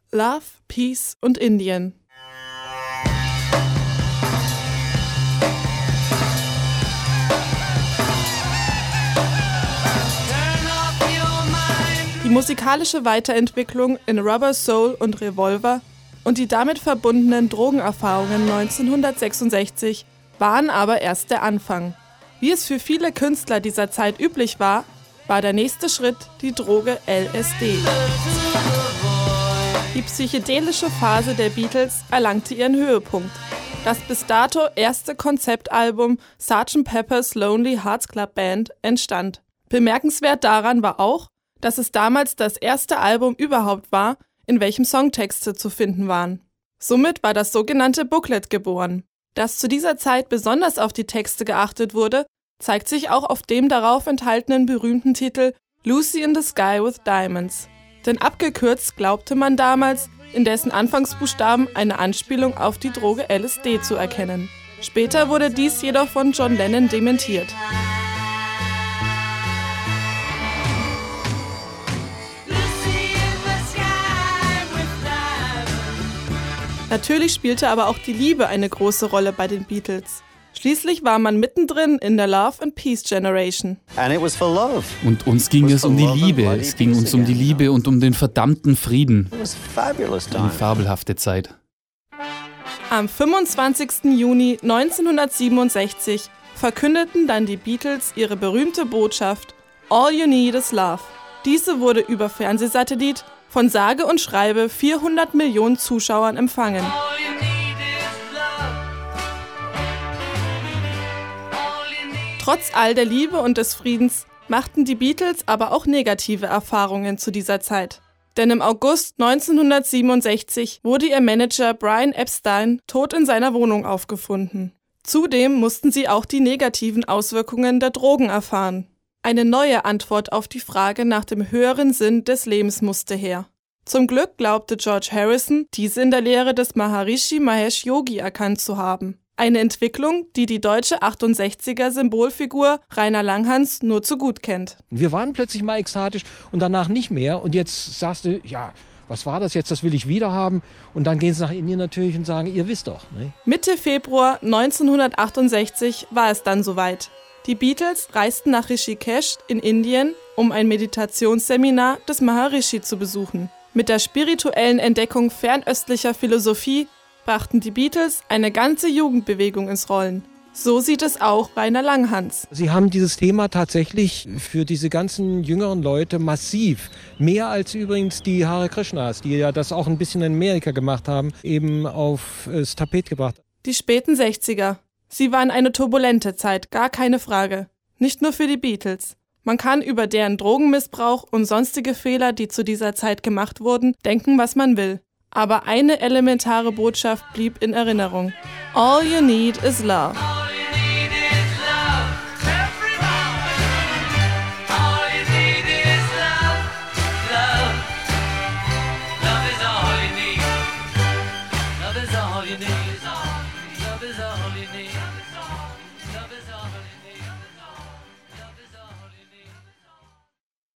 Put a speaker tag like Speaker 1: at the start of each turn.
Speaker 1: Love, Peace und Indien. Die musikalische Weiterentwicklung in Rubber Soul und Revolver und die damit verbundenen Drogenerfahrungen 1966 waren aber erst der Anfang. Wie es für viele Künstler dieser Zeit üblich war, war der nächste Schritt die Droge LSD. Die psychedelische Phase der Beatles erlangte ihren Höhepunkt. Das bis dato erste Konzeptalbum Sgt. Pepper's Lonely Hearts Club Band entstand. Bemerkenswert daran war auch, dass es damals das erste Album überhaupt war, in welchem Songtexte zu finden waren. Somit war das sogenannte Booklet geboren. Dass zu dieser Zeit besonders auf die Texte geachtet wurde, zeigt sich auch auf dem darauf enthaltenen berühmten Titel Lucy in the Sky with Diamonds. Denn abgekürzt glaubte man damals, in dessen Anfangsbuchstaben eine Anspielung auf die Droge LSD zu erkennen. Später wurde dies jedoch von John Lennon dementiert. Natürlich spielte aber auch die Liebe eine große Rolle bei den Beatles. Schließlich war man mittendrin in der Love and Peace Generation.
Speaker 2: Und uns ging es um die Liebe. Es ging uns um die Liebe und um den verdammten Frieden. Eine fabelhafte Zeit.
Speaker 1: Am 25. Juni 1967 verkündeten dann die Beatles ihre berühmte Botschaft All You Need Is Love. Diese wurde über Fernsehsatellit von sage und schreibe 400 Millionen Zuschauern empfangen. Trotz all der Liebe und des Friedens machten die Beatles aber auch negative Erfahrungen zu dieser Zeit. Denn im August 1967 wurde ihr Manager Brian Epstein tot in seiner Wohnung aufgefunden. Zudem mussten sie auch die negativen Auswirkungen der Drogen erfahren. Eine neue Antwort auf die Frage nach dem höheren Sinn des Lebens musste her. Zum Glück glaubte George Harrison, diese in der Lehre des Maharishi Mahesh Yogi erkannt zu haben. Eine Entwicklung, die die deutsche 68er-Symbolfigur Rainer Langhans nur zu gut kennt.
Speaker 3: Wir waren plötzlich mal ekstatisch und danach nicht mehr. Und jetzt sagst du, ja, was war das jetzt, das will ich wieder haben. Und dann gehen sie nach Indien natürlich und sagen, ihr wisst doch. Ne?
Speaker 1: Mitte Februar 1968 war es dann soweit. Die Beatles reisten nach Rishikesh in Indien, um ein Meditationsseminar des Maharishi zu besuchen. Mit der spirituellen Entdeckung fernöstlicher Philosophie brachten die Beatles eine ganze Jugendbewegung ins Rollen. So sieht es auch Rainer Langhans.
Speaker 3: Sie haben dieses Thema tatsächlich für diese ganzen jüngeren Leute massiv, mehr als übrigens die Hare Krishnas, die ja das auch ein bisschen in Amerika gemacht haben, eben aufs Tapet gebracht.
Speaker 1: Die späten 60er. Sie waren eine turbulente Zeit, gar keine Frage. Nicht nur für die Beatles. Man kann über deren Drogenmissbrauch und sonstige Fehler, die zu dieser Zeit gemacht wurden, denken, was man will. Aber eine elementare Botschaft blieb in Erinnerung. All you need is love.